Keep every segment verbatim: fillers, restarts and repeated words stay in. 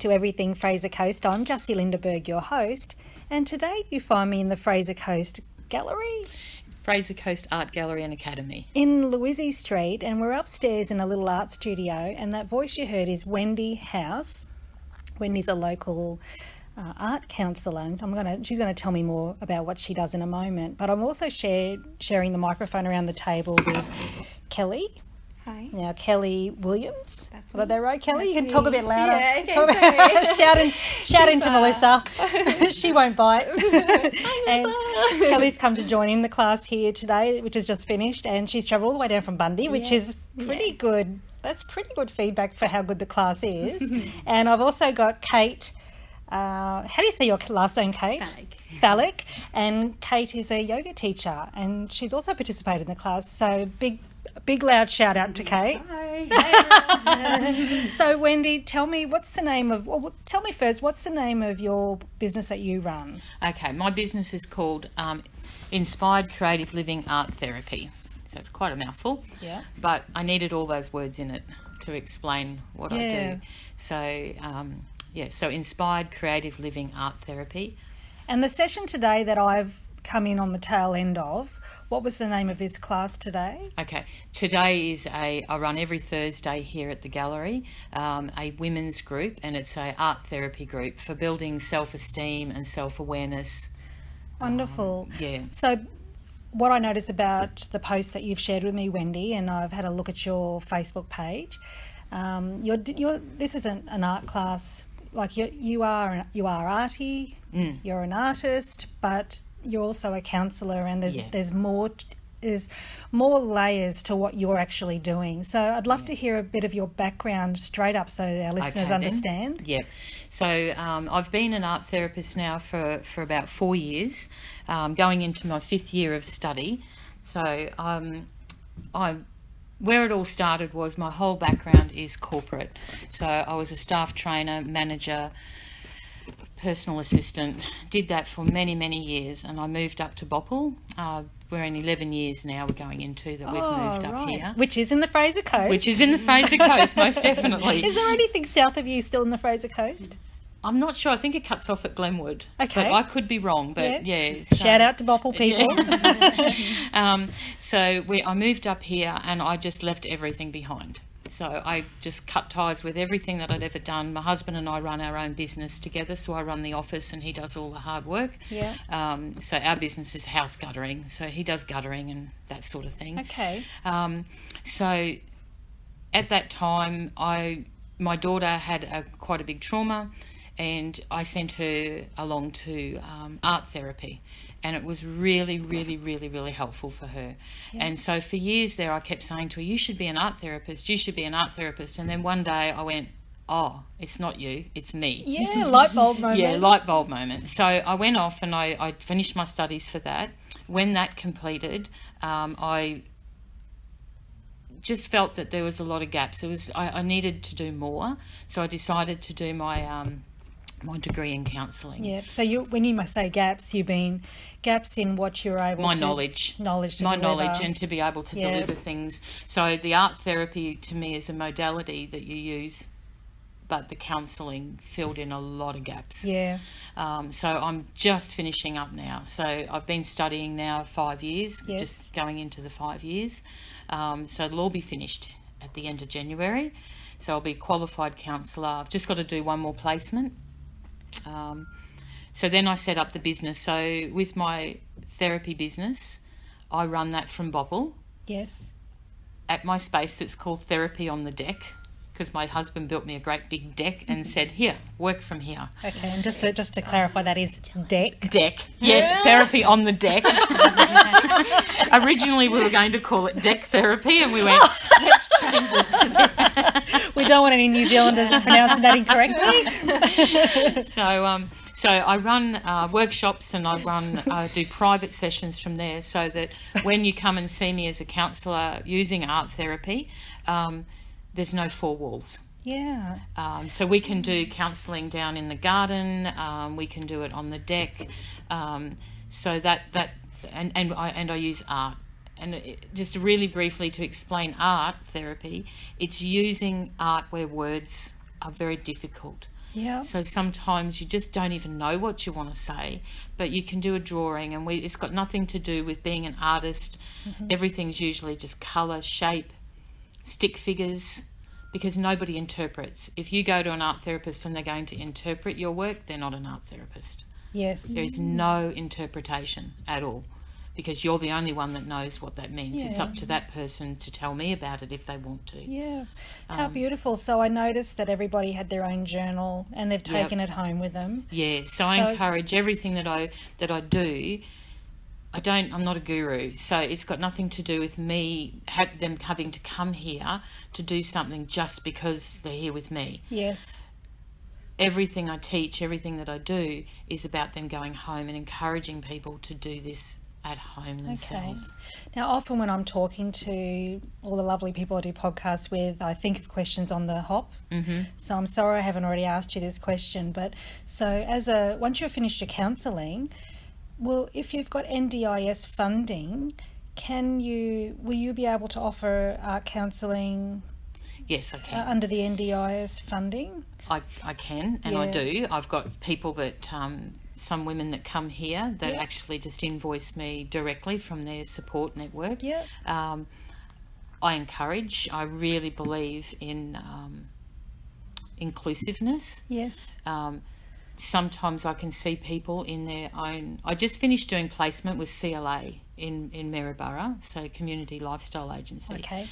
to Everything Fraser Coast. I'm Jessie Lindeberg, your host, and today you find me in the Fraser Coast Gallery. Fraser Coast Art Gallery and Academy. In Louise Street, and we're upstairs in a little art studio, and that voice you heard is Wendy House. Wendy's a local uh, art counsellor, and I'm gonna, she's going to tell me more about what she does in a moment, but I'm also share, sharing the microphone around the table with Kelly. Hi. Now, Kelly Williams. That's Got that right, Kelly? That's you can me. talk a bit louder. Yeah, okay, Talk about, shout in, shout into far. Melissa. She won't bite. And Kelly's come to join in the class here today, which has just finished, and she's travelled all the way down from Bundy, which Yes. is pretty Yeah. good. That's pretty good feedback for how good the class is. And I've also got Kate. Uh, how do you say your last name, Kate? Phallic. Phallic. And Kate is a yoga teacher, and she's also participated in the class. So big, big loud shout out to Kate. Hi. So Wendy, tell me what's the name of? Well, tell me first, what's the name of your business that you run? Okay, my business is called um, Inspired Creative Living Art Therapy. So it's quite a mouthful. Yeah. But I needed all those words in it to explain what I Yeah. do. So, um, yeah, so Inspired Creative Living Art Therapy. And the session today that I've come in on the tail end of, what was the name of this class today? Okay, today is a, I run every Thursday here at the gallery, um, a women's group, and it's a art therapy group for building self-esteem and self-awareness. Wonderful. Um, yeah. So what I notice about the post that you've shared with me, Wendy, and I've had a look at your Facebook page, um, you're, you're, this isn't an art class, like you, you are you are arty, Mm. you're an artist, but you're also a counsellor, and there's Yeah. there's more t- there's more layers to what you're actually doing. So I'd love to hear a bit of your background straight up so our listeners Okay, then. understand. Yep. So um, I've been an art therapist now for, for about four years, um, going into my fifth year of study. So um, I, where it all started was my whole background is corporate. So I was a staff trainer, manager, personal assistant, did that for many, many years, and I moved up to Boppal. Uh, we're in eleven years now we're going into that we've Oh, moved up right. here. Which is in the Fraser Coast. Which is in the Fraser Coast, most definitely. Is there anything south of you still in the Fraser Coast? I'm not sure. I think it cuts off at Glenwood. Okay. But I could be wrong, but yeah. Yeah. so- Shout out to Boppal people. um, so we, I moved up here and I just left everything behind. So I just cut ties with everything that I'd ever done. My husband and I run our own business together. So I run the office and he does all the hard work. Yeah. Um, so our business is house guttering. So he does guttering and that sort of thing. Okay. Um, so at that time, I my daughter had a quite a big trauma, and I sent her along to um, art therapy, and it was really, really, really, really helpful for her. Yeah. And so for years there, I kept saying to her, "You should be an art therapist. You should be an art therapist." And then one day I went, "Oh, it's not you, it's me." Yeah, light bulb moment. Yeah, light bulb moment. So I went off and I, I finished my studies for that. When that completed, um, I just felt that there was a lot of gaps. It was I, I needed to do more, so I decided to do my um, my degree in counselling. Yeah. So you, when you must say gaps, you mean gaps in what you're able My to knowledge. knowledge to my deliver. knowledge and to be able to Yeah. deliver things. So the art therapy to me is a modality that you use, but the counselling filled in a lot of gaps. Yeah. Um, so I'm just finishing up now. So I've been studying now five years, Yes. just going into the five years. Um, so it'll all be finished at the end of January. So I'll be a qualified counsellor. I've just got to do one more placement. Um, so then I set up the business. So with my therapy business, I run that from Boppal Yes. at my space that's called Therapy on the Deck, because my husband built me a great big deck and said, "Here, work from here." Okay. And just to just to clarify, that is deck. Deck. Yes, therapy on the deck. Originally we were going to call it deck therapy, and we went, let's change it to that. We don't want any New Zealanders pronouncing that incorrectly. So um so I run uh, workshops and I run uh, do private sessions from there, so that when you come and see me as a counsellor using art therapy, um, there's no four walls. Yeah. Um, so we can do counselling down in the garden. Um, we can do it on the deck. Um, so that that and and I and I use art. And it, just really briefly to explain art therapy, it's using art where words are very difficult. Yeah. So sometimes you just don't even know what you want to say, but you can do a drawing, and we it's got nothing to do with being an artist. Mm-hmm. Everything's usually just colour, shape, stick figures, because nobody interprets. If you go to an art therapist and they're going to interpret your work, they're not an art therapist. Yes. There is no interpretation at all, because you're the only one that knows what that means. Yeah. It's up to that person to tell me about it if they want to. Yeah. How Um, beautiful. So I noticed that everybody had their own journal and they've Yep. taken it home with them. Yeah, so, So- I encourage everything that I that I do. I don't. I'm not a guru, so it's got nothing to do with me ha- them having to come here to do something just because they're here with me. Yes. Everything I teach, everything that I do, is about them going home and encouraging people to do this at home themselves. Okay. Now, often when I'm talking to all the lovely people I do podcasts with, I think of questions on the hop. Mm-hmm. So I'm sorry I haven't already asked you this question, but so as a once you've finished your counselling, well, if you've got N D I S funding, can you will you be able to offer art counselling Yes, I uh, can. under the N D I S funding? I, I can, and I Yeah. do. I've got people that, um, some women that come here that Yeah. actually just invoice me directly from their support network. Yeah. Um, I encourage, I really believe in um, inclusiveness. Yes. Um, sometimes I can see people in their own... I just finished doing placement with C L A in, in Maryborough, so Community Lifestyle Agency. Okay.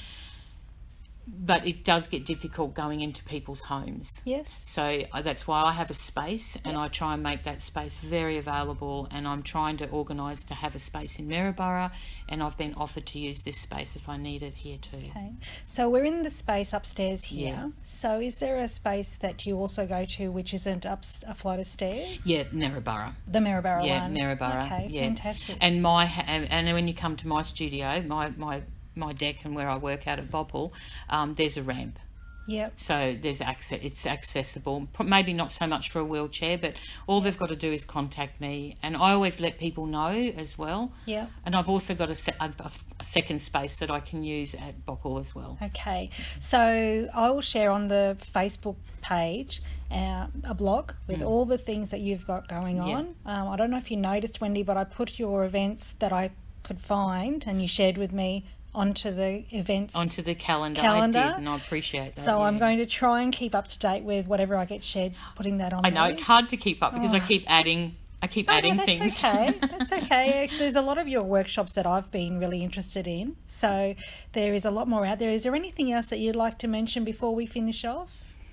But it does get difficult going into people's homes. Yes. So uh, that's why I have a space, and I try and make that space very available, and I'm trying to organise to have a space in Maryborough, and I've been offered to use this space if I need it here too. Okay. So we're in the space upstairs here. Yeah. So is there a space that you also go to which isn't up a flight of stairs? Yeah, Maryborough. The Maryborough Yeah, one. Maryborough. Okay, yeah. fantastic. And my ha- and, and when you come to my studio, my my my deck and where I work out at Bopple, um, there's a ramp. Yep. So there's access. It's accessible. Pro- Maybe not so much for a wheelchair, but all they've got to do is contact me, and I always let people know as well. Yeah. And I've also got a, se- a, a second space that I can use at Bopple as well. Okay. So I will share on the Facebook page uh, a blog with Mm. all the things that you've got going Yeah. on. Um, I don't know if you noticed, Wendy, but I put your events that I could find and you shared with me onto the events. Onto the calendar, Calendar. I did, and I appreciate that. So yeah. I'm going to try and keep up to date with whatever I get shared, putting that on I know there. it's hard to keep up because I Oh. keep adding. I keep Oh, adding no, that's things. okay. That's okay. There's a lot of your workshops that I've been really interested in. So there is a lot more out there. Is there anything else that you'd like to mention before we finish off?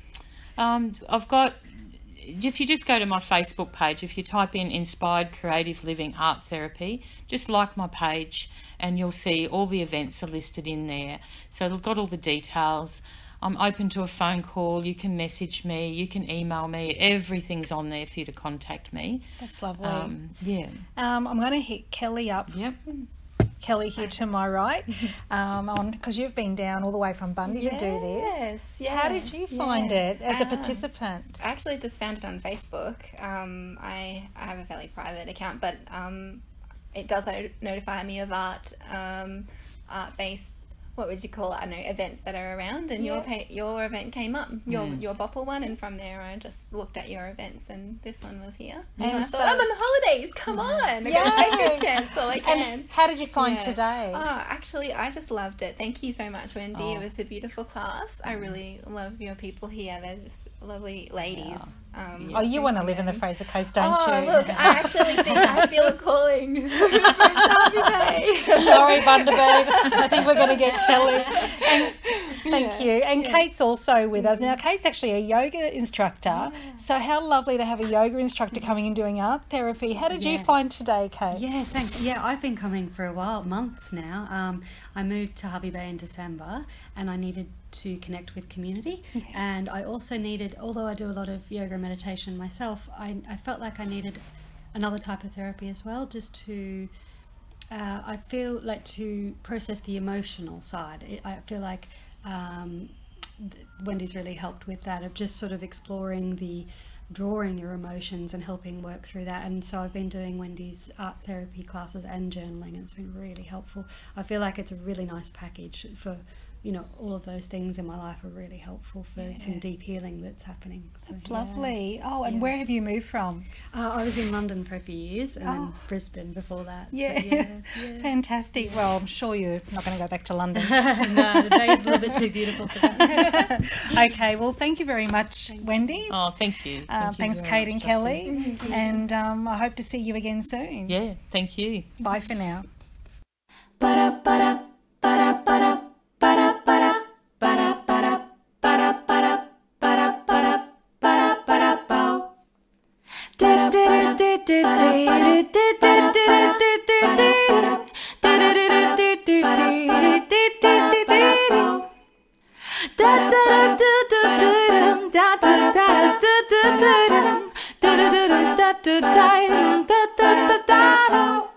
Um, I've got, if you just go to my Facebook page, if you type in Inspired Creative Living Art Therapy, just like my page, and you'll see all the events are listed in there. So it'll got all the details. I'm open to a phone call. You can message me. You can email me. Everything's on there for you to contact me. That's lovely. Um, yeah. Um, I'm going to hit Kelly up. Yep. Kelly here to my right, um, on because you've been down all the way from Bundy to do this. Yes, yeah. How did you find Yeah. it as a Um, participant? I actually just found it on Facebook. Um, I, I have a fairly private account, but um, it does not- notify me of art, um, art-based, what would you call it? I don't know, events that are around. And your Yeah. pa- your event came up, your Mm. your Bopple one, and from there I just looked at your events, and this one was here. And And I so- thought, I'm on the holidays. Come on, I gotta take this chance while I can. And how did you find Yeah. today? Oh, actually, I just loved it. Thank you so much, Wendy. Oh. It was a beautiful class. I really love your people here. They're just lovely ladies. Um, Oh, you from want to live in the Melbourne. Fraser Coast, don't Oh, you? look, I actually think I feel a calling. Derby Bay. Sorry, Bundaberg. I think we're going to get Kelly. And, thank Yeah, you. And yeah. Kate's also with us. Now, Kate's actually a yoga instructor. So how lovely to have a yoga instructor coming and doing art therapy. How did you Yeah. find today, Kate? Yeah, thanks. Yeah, I've been coming for a while, months now. Um, I moved to Hervey Bay in December, and I needed to connect with community. And I also needed, although I do a lot of yoga and meditation myself, I, I felt like I needed another type of therapy as well, just to, uh, I feel like to process the emotional side. It, I feel like um, th- Wendy's really helped with that, of just sort of exploring the drawing your emotions and helping work through that. And so I've been doing Wendy's art therapy classes and journaling, and it's been really helpful. I feel like it's a really nice package for you know, all of those things in my life are really helpful for Yeah. some deep healing that's happening. So, It's yeah. lovely. Oh, and Yeah. where have you moved from? Uh, I was in London for a few years and Oh. then Brisbane before that. So, Yeah, yeah, yeah. fantastic. Well, I'm sure you're not going to go back to London. No, the bay's a little bit too beautiful for that. Okay, well, thank you very much, Wendy. Oh, thank you. Uh, Thank you thanks, very Kate much, and Jocelyn. Kelly. And um, I hope to see you again soon. Yeah, thank you. Bye for now. Da da da da da da da da da da da da da.